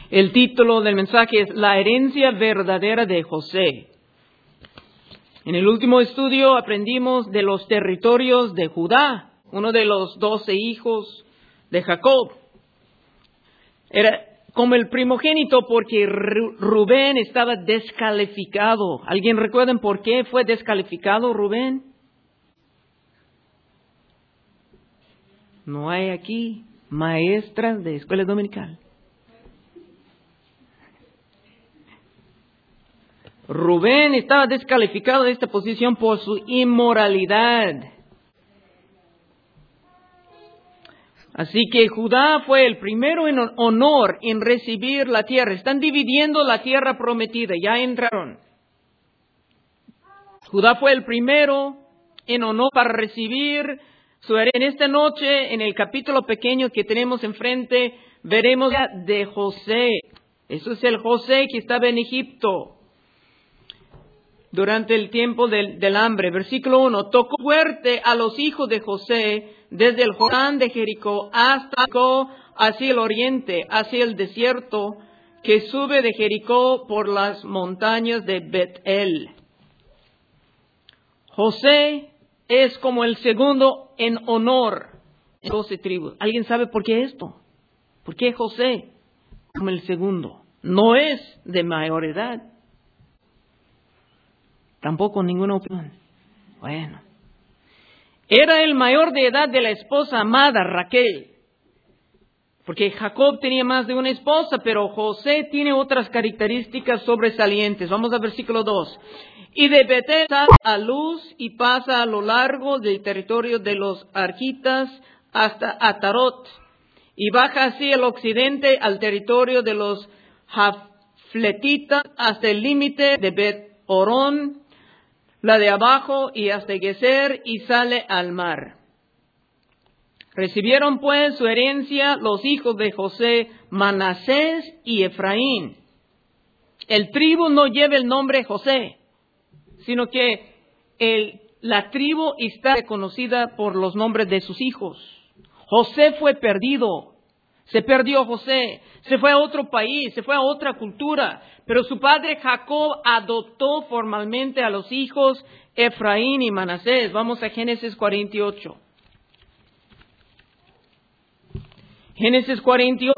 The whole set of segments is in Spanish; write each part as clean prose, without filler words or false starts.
El título del mensaje es La herencia verdadera de José. En el último estudio aprendimos de los territorios de Judá, uno de los 12 hijos de Jacob. Era como el primogénito porque Rubén estaba descalificado. ¿Alguien recuerda por qué fue descalificado Rubén? No hay aquí maestras de escuela dominical. Rubén estaba descalificado de esta posición por su inmoralidad. Así que Judá fue el primero en honor en recibir la tierra. Están dividiendo la tierra prometida, ya entraron. Judá fue el primero en honor para recibir su herencia. En esta noche, en el capítulo pequeño que tenemos enfrente, veremos de José. Eso es el José que estaba en Egipto durante el tiempo del hambre. Versículo 1. Tocó fuerte a los hijos de José desde el Jordán de Jericó hasta hacia el oriente, hacia el desierto que sube de Jericó por las montañas de Bet-el. José es como el segundo en honor en 12 tribus. ¿Alguien sabe por qué esto? ¿Por qué José como el segundo? No es de mayor edad. Tampoco ninguna opinión. Bueno. Era el mayor de edad de la esposa amada, Raquel. Porque Jacob tenía más de una esposa, pero José tiene otras características sobresalientes. Vamos al versículo 2. Y de Betel sale a luz y pasa a lo largo del territorio de los arquitas hasta Atarot. Y baja hacia el occidente al territorio de los jafletitas hasta el límite de Bet-Orón, la de abajo, y hasta Geser, y sale al mar. Recibieron pues su herencia los hijos de José, Manasés y Efraín. El tribu no lleva el nombre José, sino que la tribu está reconocida por los nombres de sus hijos. José fue perdido. Se perdió José, se fue a otro país, se fue a otra cultura, pero su padre Jacob adoptó formalmente a los hijos Efraín y Manasés. Vamos a Génesis 48. Génesis 48.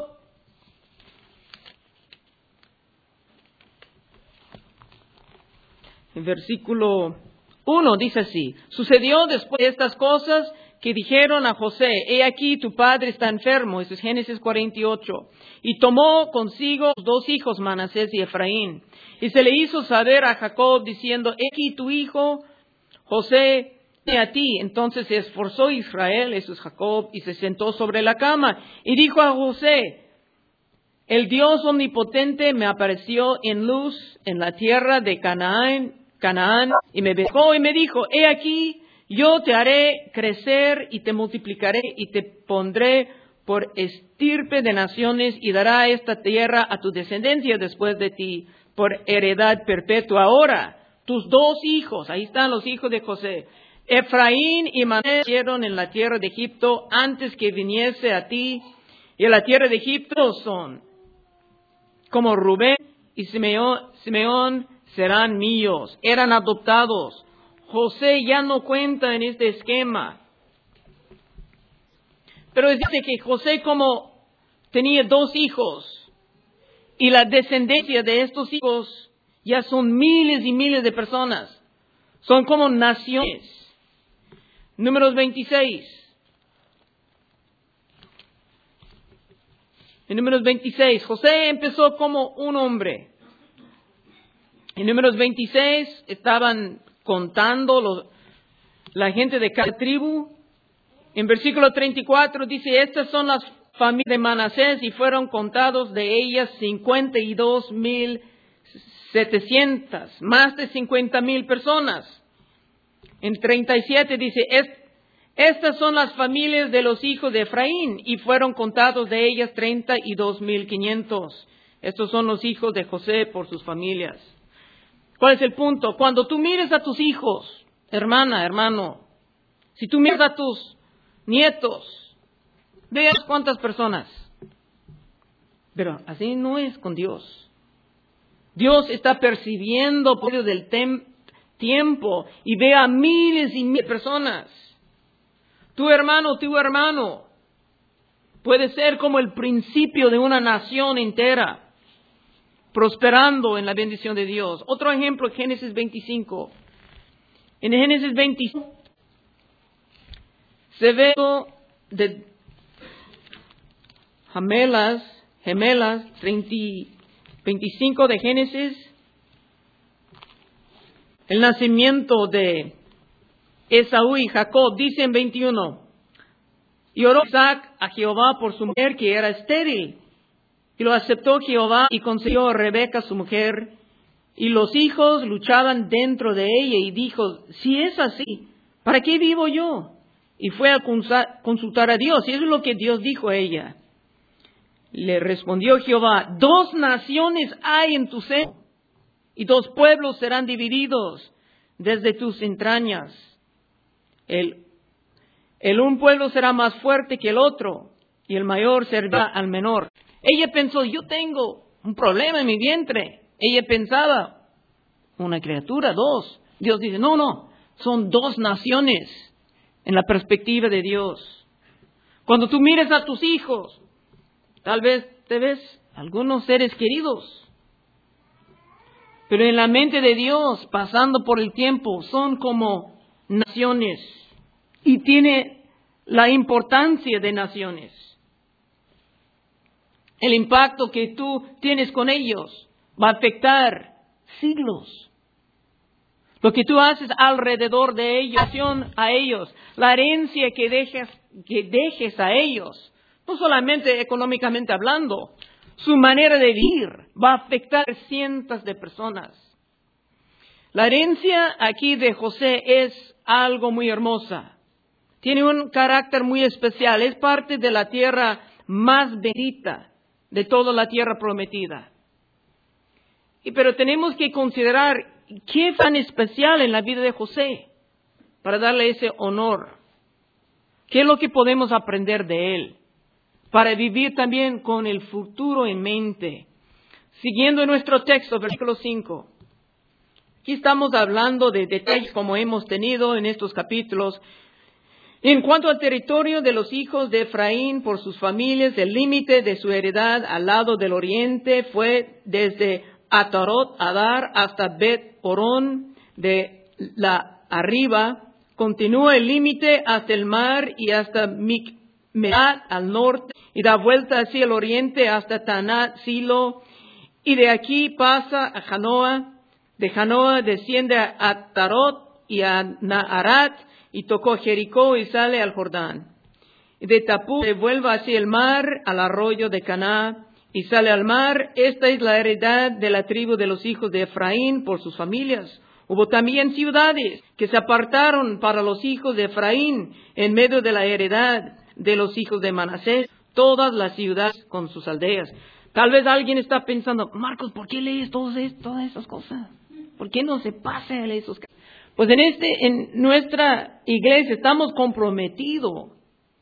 En versículo 1 dice así: Sucedió después de estas cosas que dijeron a José, he aquí tu padre está enfermo. Eso es Génesis 48. Y tomó consigo 2 hijos, Manasés y Efraín. Y se le hizo saber a Jacob diciendo, he aquí tu hijo José viene a ti. Entonces se esforzó Israel, eso es Jacob, y se sentó sobre la cama. Y dijo a José, el Dios omnipotente me apareció en luz en la tierra de Canaán, y me besó y me dijo, he aquí, yo te haré crecer y te multiplicaré y te pondré por estirpe de naciones y dará esta tierra a tu descendencia después de ti por heredad perpetua. Ahora, tus 2 hijos, ahí están los hijos de José, Efraín y Manasés, nacieron en la tierra de Egipto antes que viniese a ti, y en la tierra de Egipto son como Rubén y Simeón serán míos, eran adoptados. José ya no cuenta en este esquema. Pero dice que José, como tenía 2 hijos, y la descendencia de estos hijos ya son miles y miles de personas. Son como naciones. Números 26. En Números 26, José empezó como un hombre. En Números 26 estaban contando la gente de cada tribu. En versículo 34 dice, estas son las familias de Manasés y fueron contados de ellas 52,700, más de 50,000 personas. En 37 dice, estas son las familias de los hijos de Efraín y fueron contados de ellas 32,500. Estos son los hijos de José por sus familias. ¿Cuál es el punto? Cuando tú mires a tus hijos, hermana, hermano, si tú miras a tus nietos, veas cuántas personas. Pero así no es con Dios. Dios está percibiendo por medio del tiempo y ve a miles y miles de personas. Tu hermano puede ser como el principio de una nación entera, prosperando en la bendición de Dios. Otro ejemplo, Génesis 25. En Génesis 25 se ve de gemelas, 25 de Génesis, el nacimiento de Esaú y Jacob. Dice en 21, y oró Isaac a Jehová por su mujer que era estéril, y lo aceptó Jehová y concedió a Rebeca su mujer, y los hijos luchaban dentro de ella, y dijo, si es así, ¿para qué vivo yo? Y fue a consultar a Dios, y eso es lo que Dios dijo a ella. Le respondió Jehová, 2 naciones hay en tu seno, y 2 pueblos serán divididos desde tus entrañas. El un pueblo será más fuerte que el otro, y el mayor servirá al menor. Ella pensó, yo tengo un problema en mi vientre. Ella pensaba, una criatura, 2. Dios dice, no, son 2 naciones en la perspectiva de Dios. Cuando tú mires a tus hijos, tal vez te ves algunos seres queridos, pero en la mente de Dios, pasando por el tiempo, son como naciones y tiene la importancia de naciones. El impacto que tú tienes con ellos va a afectar siglos. Lo que tú haces alrededor de ellos, a ellos, la herencia que dejes a ellos, no solamente económicamente hablando, su manera de vivir va a afectar cientos de personas. La herencia aquí de José es algo muy hermosa. Tiene un carácter muy especial. Es parte de la tierra más bendita de toda la tierra prometida. Pero tenemos que considerar qué tan especial en la vida de José para darle ese honor. ¿Qué es lo que podemos aprender de él? Para vivir también con el futuro en mente. Siguiendo nuestro texto, versículo 5. Aquí estamos hablando de detalles como hemos tenido en estos capítulos. En cuanto al territorio de los hijos de Efraín por sus familias, el límite de su heredad al lado del oriente fue desde Atarot Adar hasta Bet Orón de la arriba. Continúa el límite hasta el mar y hasta Micmeat al norte, y da vuelta hacia el oriente hasta Tanat Silo, y de aquí pasa a Janoa. De Janoa desciende a Atarot y a Naarat, y tocó Jericó y sale al Jordán. Y de Tapú se vuelve hacia el mar, al arroyo de Caná, y sale al mar. Esta es la heredad de la tribu de los hijos de Efraín por sus familias. Hubo también ciudades que se apartaron para los hijos de Efraín en medio de la heredad de los hijos de Manasés, todas las ciudades con sus aldeas. Tal vez alguien está pensando, Marcos, ¿por qué lees todas esas cosas? ¿Por qué no se pasa a leer esos casos? Pues en nuestra iglesia estamos comprometidos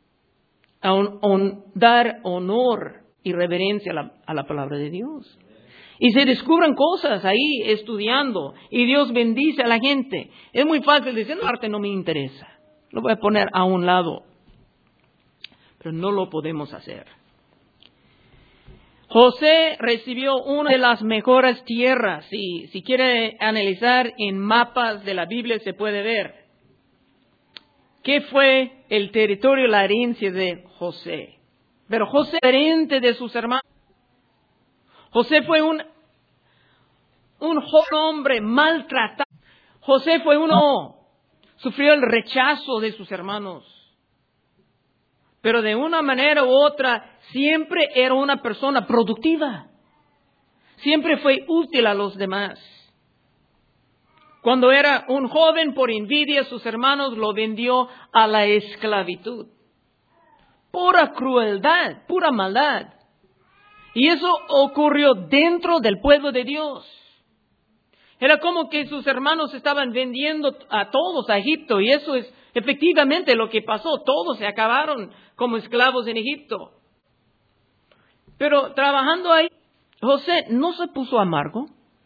a dar honor y reverencia a la palabra de Dios. Y se descubren cosas ahí estudiando y Dios bendice a la gente. Es muy fácil decir, no, arte no me interesa. Lo voy a poner a un lado. Pero no lo podemos hacer. José recibió una de las mejores tierras. Y si quiere analizar en mapas de la Biblia se puede ver. ¿Qué fue el territorio, la herencia de José? Pero José era diferente de sus hermanos. José fue un joven hombre maltratado. José fue sufrió el rechazo de sus hermanos. Pero de una manera u otra, siempre era una persona productiva. Siempre fue útil a los demás. Cuando era un joven, por envidia, sus hermanos lo vendió a la esclavitud. Pura crueldad, pura maldad. Y eso ocurrió dentro del pueblo de Dios. Era como que sus hermanos estaban vendiendo a todos a Egipto. Y eso es efectivamente lo que pasó. Todos se acabaron como esclavos en Egipto. Pero trabajando ahí, José no se puso amargo,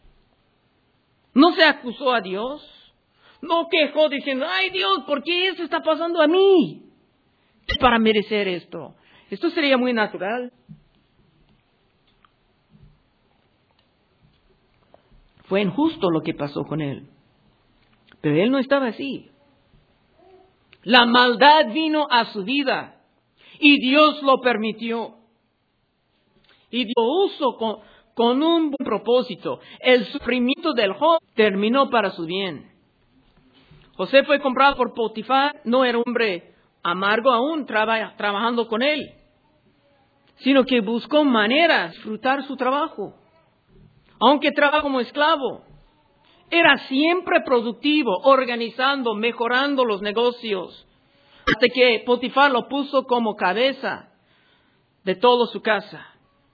no se acusó a Dios, no quejó diciendo, ay Dios, ¿por qué eso está pasando a mí? Para merecer esto. Esto sería muy natural. Fue injusto lo que pasó con él. Pero él no estaba así. La maldad vino a su vida y Dios lo permitió. Y Dios usó con un buen propósito. El sufrimiento del joven terminó para su bien. José fue comprado por Potifar, no era un hombre amargo aún trabajando con él, sino que buscó maneras de disfrutar su trabajo. Aunque trabajaba como esclavo, era siempre productivo, organizando, mejorando los negocios, hasta que Potifar lo puso como cabeza de toda su casa.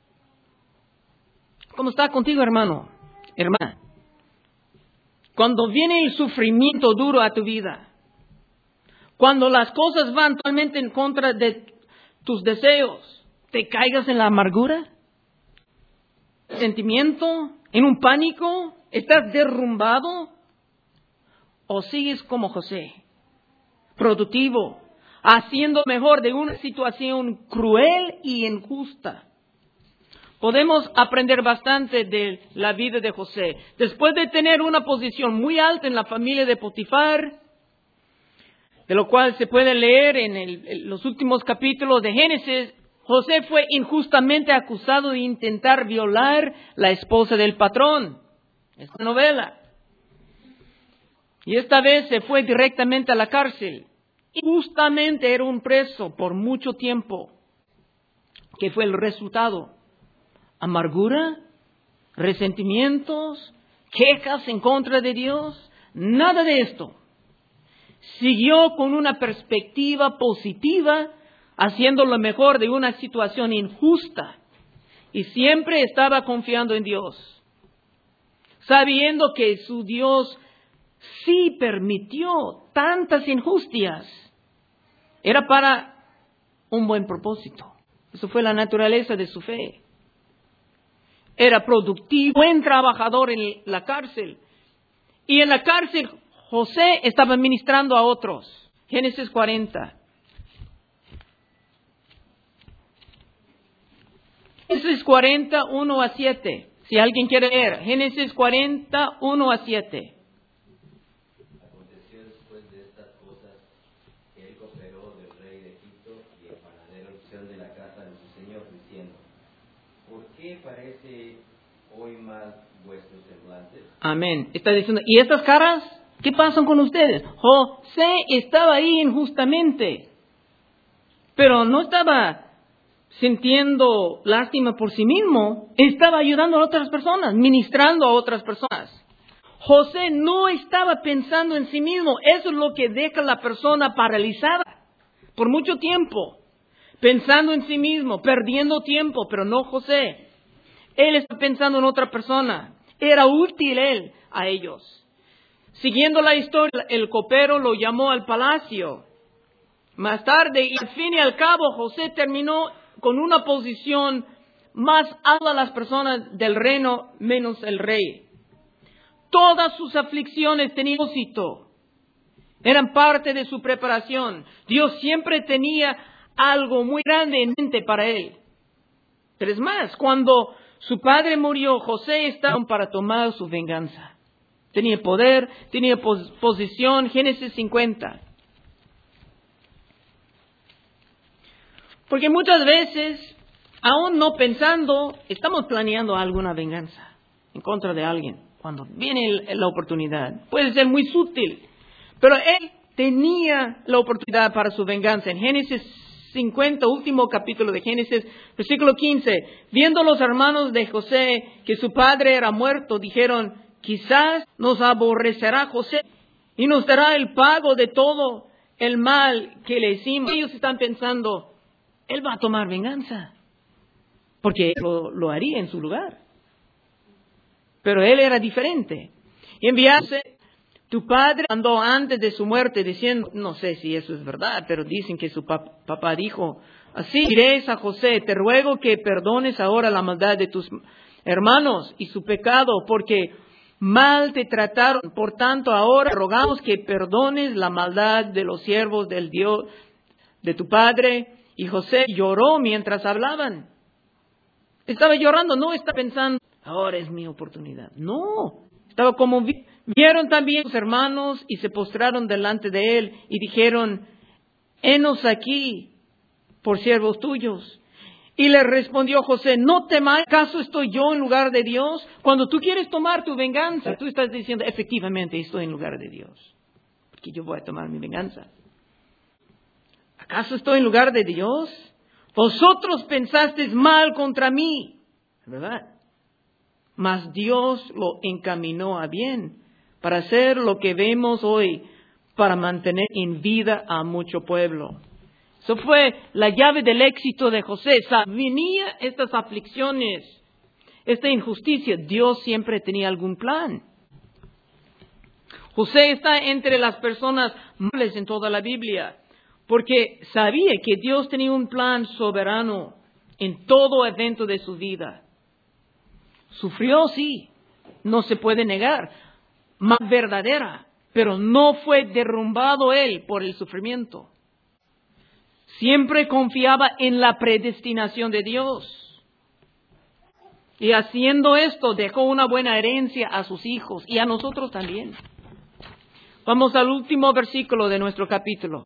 ¿Cómo está contigo, hermano? Hermana. Cuando viene el sufrimiento duro a tu vida, cuando las cosas van totalmente en contra de tus deseos, ¿te caigas en la amargura? ¿Sentimiento? ¿En un pánico? ¿Estás derrumbado? ¿O sigues como José, productivo, haciendo mejor de una situación cruel y injusta? Podemos aprender bastante de la vida de José. Después de tener una posición muy alta en la familia de Potifar, de lo cual se puede leer en los últimos capítulos de Génesis, José fue injustamente acusado de intentar violar la esposa del patrón. Esta novela. Y esta vez se fue directamente a la cárcel. Injustamente era un preso por mucho tiempo. ¿Qué fue el resultado? ¿Amargura? ¿Resentimientos? ¿Quejas en contra de Dios? Nada de esto. Siguió con una perspectiva positiva, haciendo lo mejor de una situación injusta. Y siempre estaba confiando en Dios, sabiendo que su Dios sí permitió tantas injusticias. Era para un buen propósito. Eso fue la naturaleza de su fe. Era productivo, buen trabajador en la cárcel. Y en la cárcel José estaba ministrando a otros. Génesis 40. Génesis 40, 1 a 7. Si alguien quiere leer, Génesis 40, 1 a 7. Aconteció después de estas cosas que él cooperó del rey de Egipto y el panadero oficial de la casa de su señor, diciendo, ¿por qué parece hoy mal vuestros semblantes? Amén. Está diciendo, ¿y estas caras? ¿Qué pasan con ustedes? José estaba ahí injustamente, pero no estaba sintiendo lástima por sí mismo, estaba ayudando a otras personas, ministrando a otras personas. José no estaba pensando en sí mismo. Eso es lo que deja a la persona paralizada por mucho tiempo, pensando en sí mismo, perdiendo tiempo, pero no José. Él está pensando en otra persona. Era útil él a ellos. Siguiendo la historia, el copero lo llamó al palacio. Más tarde, y al fin y al cabo, José terminó con una posición más alta a las personas del reino, menos el rey. Todas sus aflicciones tenían propósito. Eran parte de su preparación. Dios siempre tenía algo muy grande en mente para él. Pero es más, cuando su padre murió, José estaba para tomar su venganza. Tenía poder, tenía posición. Génesis 50. Porque muchas veces, aún no pensando, estamos planeando alguna venganza en contra de alguien. Cuando viene la oportunidad, puede ser muy sutil. Pero él tenía la oportunidad para su venganza. En Génesis 50, último capítulo de Génesis, versículo 15. Viendo los hermanos de José que su padre era muerto, dijeron, quizás nos aborrecerá José y nos dará el pago de todo el mal que le hicimos. Ellos están pensando, él va a tomar venganza, porque lo haría en su lugar. Pero él era diferente. Y enviarse, tu padre andó antes de su muerte diciendo, no sé si eso es verdad, pero dicen que su papá dijo, Así diréis a José, te ruego que perdones ahora la maldad de tus hermanos y su pecado, porque mal te trataron. Por tanto, ahora rogamos que perdones la maldad de los siervos del Dios de tu padre. Y José lloró mientras hablaban. Estaba llorando, no estaba pensando, ahora es mi oportunidad. No, estaba como vieron también sus hermanos y se postraron delante de él y dijeron, henos aquí por siervos tuyos. Y le respondió José, no temáis, ¿acaso estoy yo en lugar de Dios? Cuando tú quieres tomar tu venganza, tú estás diciendo, efectivamente estoy en lugar de Dios, porque yo voy a tomar mi venganza. ¿Acaso estoy en lugar de Dios? Vosotros pensasteis mal contra mí, ¿verdad? Mas Dios lo encaminó a bien para hacer lo que vemos hoy, para mantener en vida a mucho pueblo. Eso fue la llave del éxito de José. Venía estas aflicciones, esta injusticia. Dios siempre tenía algún plan. José está entre las personas malas en toda la Biblia, porque sabía que Dios tenía un plan soberano en todo evento de su vida. Sufrió, sí, no se puede negar, más verdadera, pero no fue derrumbado él por el sufrimiento. Siempre confiaba en la predestinación de Dios. Y haciendo esto, dejó una buena herencia a sus hijos y a nosotros también. Vamos al último versículo de nuestro capítulo.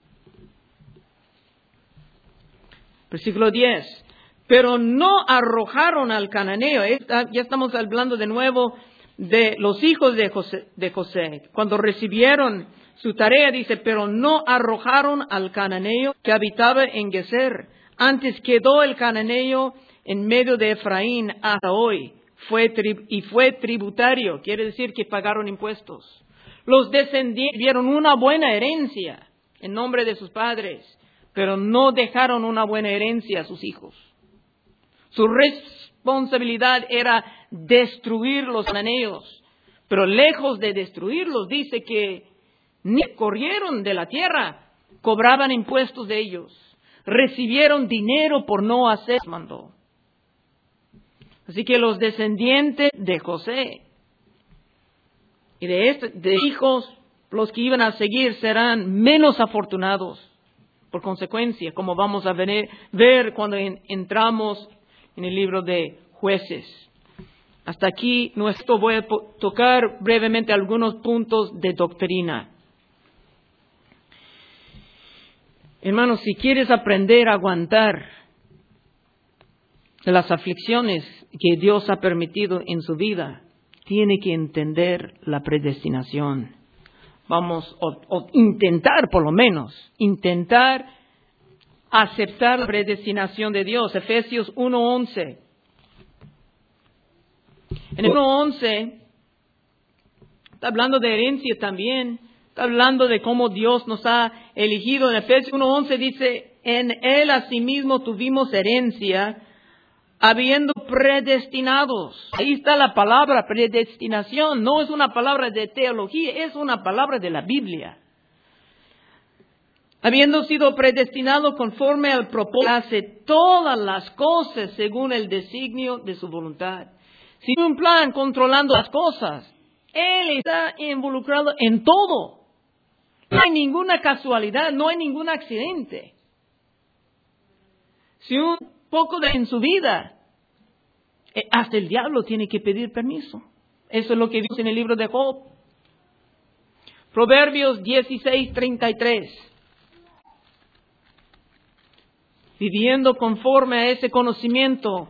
Versículo 10. Pero no arrojaron al cananeo. Ya estamos hablando de nuevo de los hijos de José. Cuando recibieron su tarea, dice, pero no arrojaron al cananeo que habitaba en Geser. Antes quedó el cananeo en medio de Efraín hasta hoy. Fue tributario, quiere decir que pagaron impuestos. Los descendientes dieron una buena herencia en nombre de sus padres, pero no dejaron una buena herencia a sus hijos. Su responsabilidad era destruir los cananeos, pero lejos de destruirlos, dice que ni corrieron de la tierra, cobraban impuestos de ellos, recibieron dinero por no hacer, mandó. Así que los descendientes de José y de hijos, los que iban a seguir, serán menos afortunados. Por consecuencia, como vamos a ver cuando entramos en el libro de Jueces. Hasta aquí voy a tocar brevemente algunos puntos de doctrina. Hermanos, si quieres aprender a aguantar las aflicciones que Dios ha permitido en su vida, tiene que entender la predestinación. Vamos a intentar, por lo menos, aceptar la predestinación de Dios. Efesios 1:11. En el 1:11 está hablando de herencia también. Está hablando de cómo Dios nos ha elegido. En Efesios 1:11 dice, en Él asimismo tuvimos herencia, habiendo predestinados. Ahí está la palabra predestinación. No es una palabra de teología, es una palabra de la Biblia. Habiendo sido predestinado conforme al propósito, hace todas las cosas según el designio de su voluntad. Sin un plan controlando las cosas, Él está involucrado en todo. No hay ninguna casualidad, no hay ningún accidente. Si un poco en su vida, hasta el diablo tiene que pedir permiso. Eso es lo que dice en el libro de Job. Proverbios 16:33. Viviendo conforme a ese conocimiento,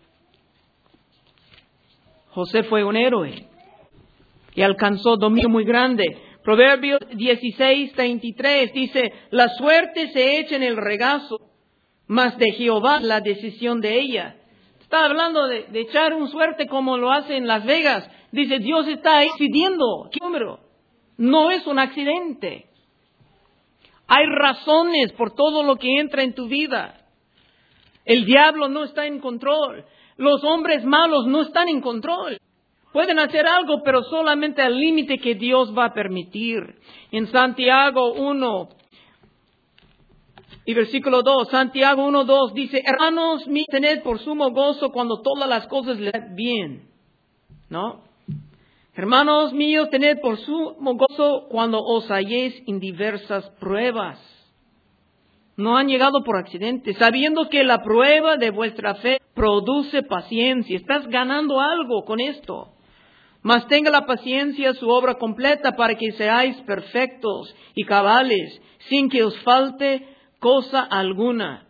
José fue un héroe y alcanzó dominio muy grande. Proverbios 16:33 dice, la suerte se echa en el regazo, mas de Jehová la decisión de ella. Está hablando de echar un suerte como lo hace en Las Vegas. Dice, Dios está ahí decidiendo. ¿Qué número? No es un accidente. Hay razones por todo lo que entra en tu vida. El diablo no está en control. Los hombres malos no están en control. Pueden hacer algo, pero solamente al límite que Dios va a permitir. En Santiago 1, Y versículo 2, Santiago 1:2 dice, hermanos míos, tened por sumo gozo cuando todas las cosas les van bien. ¿No? Hermanos míos, tened por sumo gozo cuando os halléis en diversas pruebas. No han llegado por accidente, sabiendo que la prueba de vuestra fe produce paciencia. Estás ganando algo con esto. Mas tenga la paciencia su obra completa para que seáis perfectos y cabales, sin que os falte cosa alguna.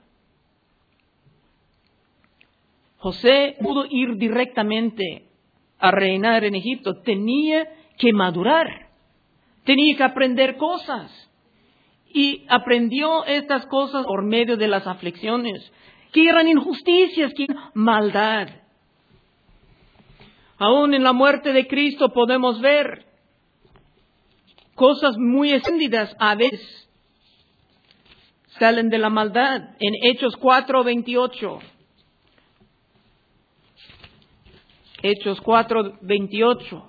José pudo ir directamente a reinar en Egipto. Tenía que madurar. Tenía que aprender cosas. Y aprendió estas cosas por medio de las aflicciones, que eran injusticias, que eran maldad. Aún en la muerte de Cristo podemos ver cosas muy escondidas a veces salen de la maldad. En Hechos 4:28. Hechos 4:28.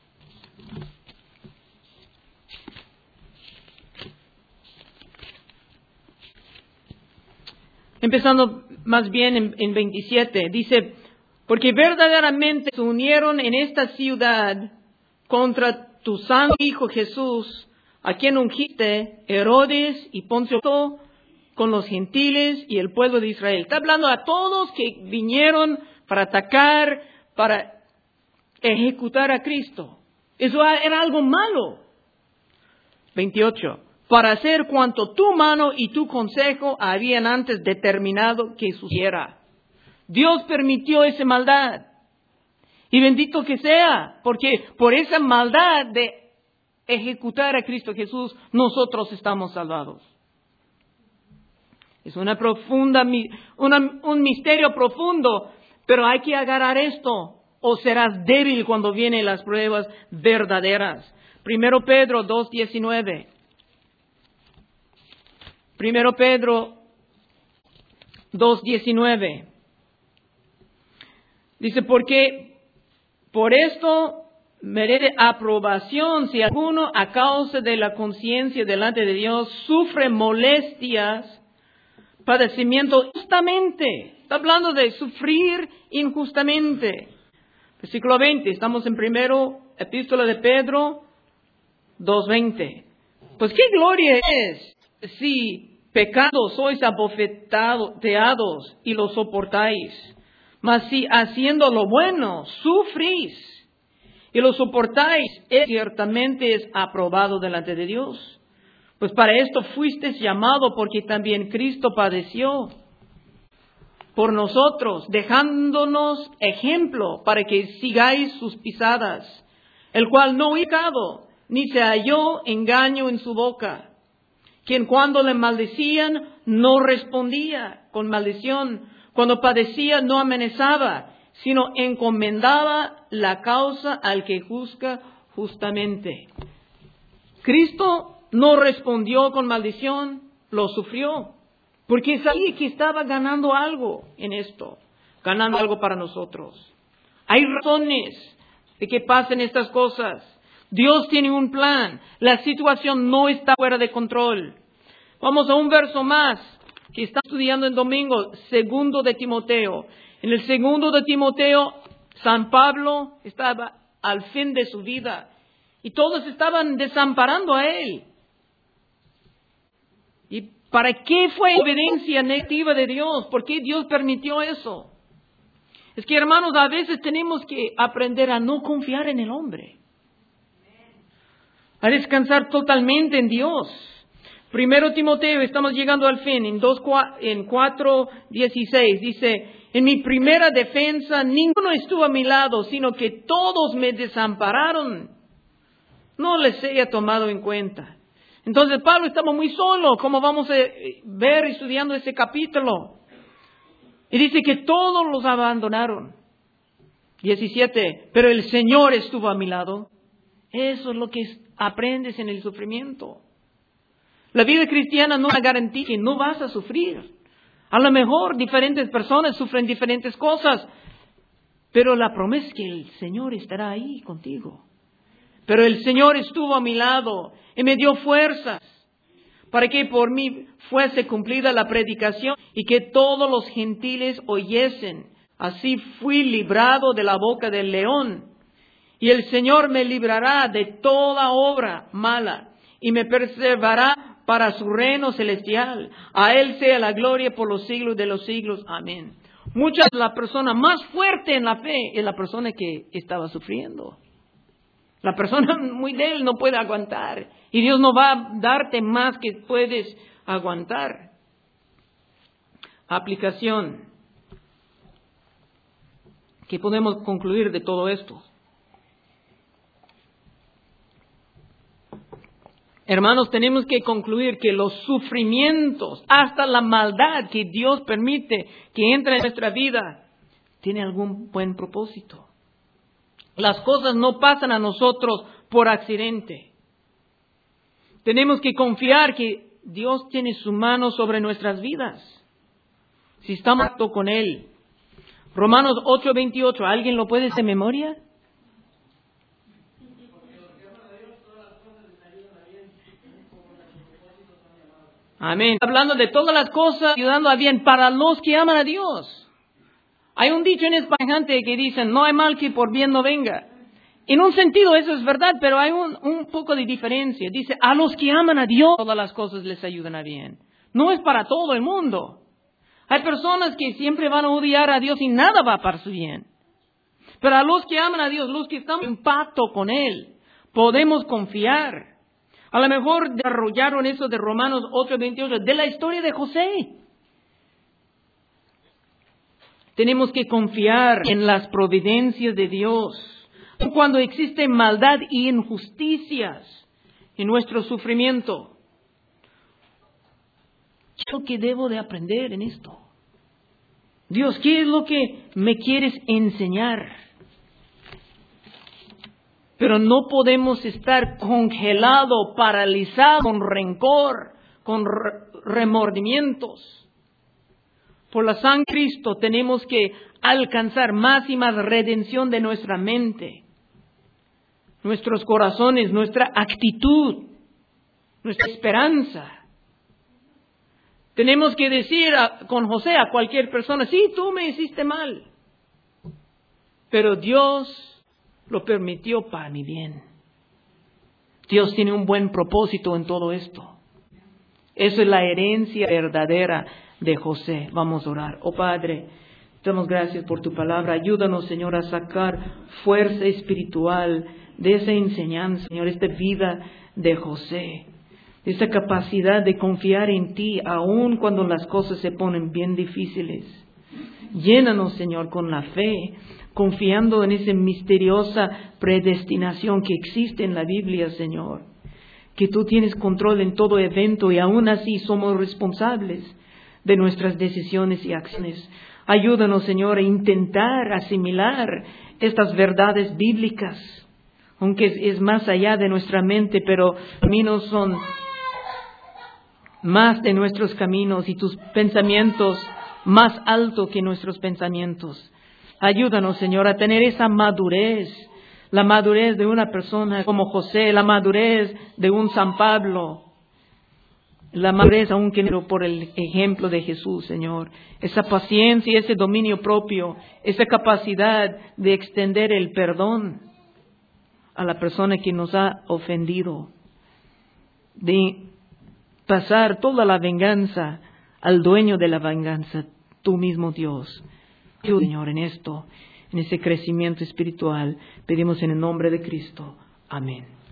Empezando más bien en 27, dice, porque verdaderamente se unieron en esta ciudad contra tu santo Hijo Jesús, a quien ungiste Herodes y Poncio Pilato con los gentiles y el pueblo de Israel. Está hablando a todos que vinieron para atacar, para ejecutar a Cristo. Eso era algo malo. 28. Para hacer cuanto tu mano y tu consejo habían antes determinado que sucediera. Dios permitió esa maldad. Y bendito que sea, porque por esa maldad de ejecutar a Cristo Jesús, nosotros estamos salvados. Es un misterio profundo, pero hay que agarrar esto, o serás débil cuando vienen las pruebas verdaderas. 1 Pedro 2:19. 1 Pedro 2:19. Dice, porque por esto merece aprobación si alguno a causa de la conciencia delante de Dios sufre molestias, padecimiento injustamente. Está hablando de sufrir injustamente. Versículo 20, estamos en primero epístola de Pedro 2:20. Pues qué gloria es si pecando sois abofeteados y lo soportáis. Mas si haciendo lo bueno sufrís y lo soportáis, ciertamente es aprobado delante de Dios. Pues para esto fuisteis llamado, porque también Cristo padeció por nosotros, dejándonos ejemplo para que sigáis sus pisadas, el cual no hizo pecado, ni se halló engaño en su boca, quien cuando le maldecían no respondía con maldición, cuando padecía no amenazaba, sino encomendaba la causa al que juzga justamente. Cristo no respondió con maldición, lo sufrió, porque sabía que estaba ganando algo en esto, ganando algo para nosotros. Hay razones de que pasen estas cosas. Dios tiene un plan. La situación no está fuera de control. Vamos a un verso más que está estudiando el domingo, 2 de Timoteo. En el 2 de Timoteo, San Pablo estaba al fin de su vida y todos estaban desamparando a él. ¿Y para qué fue obediencia negativa de Dios? ¿Por qué Dios permitió eso? Es que, hermanos, a veces tenemos que aprender a no confiar en el hombre, a descansar totalmente en Dios. 1 Timoteo, estamos llegando al fin, en 4:16, dice, en mi primera defensa ninguno estuvo a mi lado, sino que todos me desampararon. No les haya tomado en cuenta. Entonces Pablo estaba muy solo, como vamos a ver estudiando ese capítulo. Y dice que todos los abandonaron. 17, pero el Señor estuvo a mi lado. Eso es lo que aprendes en el sufrimiento. La vida cristiana no es una garantía que no vas a sufrir. A lo mejor diferentes personas sufren diferentes cosas, pero la promesa es que el Señor estará ahí contigo. Pero el Señor estuvo a mi lado y me dio fuerzas para que por mí fuese cumplida la predicación y que todos los gentiles oyesen. Así fui librado de la boca del león. Y el Señor me librará de toda obra mala y me preservará para su reino celestial. A Él sea la gloria por los siglos de los siglos. Amén. La persona más fuerte en la fe es la persona que estaba sufriendo. La persona muy débil no puede aguantar. Y Dios no va a darte más que puedes aguantar. Aplicación. ¿Qué podemos concluir de todo esto? Hermanos, tenemos que concluir que los sufrimientos, hasta la maldad que Dios permite que entre en nuestra vida, tiene algún buen propósito. Las cosas no pasan a nosotros por accidente. Tenemos que confiar que Dios tiene su mano sobre nuestras vidas. Si estamos con Él. Romanos 8:28, ¿alguien lo puede de memoria? Amén. Hablando de todas las cosas, ayudando a bien para los que aman a Dios. Hay un dicho en español que dicen, no hay mal que por bien no venga. En un sentido eso es verdad, pero hay un poco de diferencia. Dice, a los que aman a Dios, todas las cosas les ayudan a bien. No es para todo el mundo. Hay personas que siempre van a odiar a Dios y nada va para su bien. Pero a los que aman a Dios, los que están en pacto con Él, podemos confiar. A lo mejor desarrollaron eso de Romanos 8:28, de la historia de José. Tenemos que confiar en las providencias de Dios. Cuando existe maldad y injusticias en nuestro sufrimiento. ¿Qué es lo que debo de aprender en esto? Dios, ¿qué es lo que me quieres enseñar? Pero no podemos estar congelados, paralizados, con rencor, con remordimientos. Por la sangre de Cristo tenemos que alcanzar más y más redención de nuestra mente, nuestros corazones, nuestra actitud, nuestra esperanza. Tenemos que decir con José a cualquier persona, sí, tú me hiciste mal, pero Dios lo permitió para mi bien. Dios tiene un buen propósito en todo esto. Eso es la herencia verdadera de José. Vamos a orar. Oh Padre, te damos gracias por tu palabra. Ayúdanos, Señor, a sacar fuerza espiritual de esa enseñanza, Señor, esta vida de José. Esa capacidad de confiar en ti, aun cuando las cosas se ponen bien difíciles. Llénanos, Señor, con la fe, confiando en esa misteriosa predestinación que existe en la Biblia, Señor. Que tú tienes control en todo evento y aún así somos responsables de nuestras decisiones y acciones. Ayúdanos, Señor, a intentar asimilar estas verdades bíblicas, aunque es más allá de nuestra mente, pero los caminos son más de nuestros caminos y tus pensamientos más alto que nuestros pensamientos. Ayúdanos, Señor, a tener esa madurez, la madurez de una persona como José, la madurez de un San Pablo, la madurez aunque por el ejemplo de Jesús, Señor. Esa paciencia y ese dominio propio, esa capacidad de extender el perdón a la persona que nos ha ofendido, de pasar toda la venganza al dueño de la venganza, tú mismo Dios. Señor, en esto, en ese crecimiento espiritual, pedimos en el nombre de Cristo. Amén.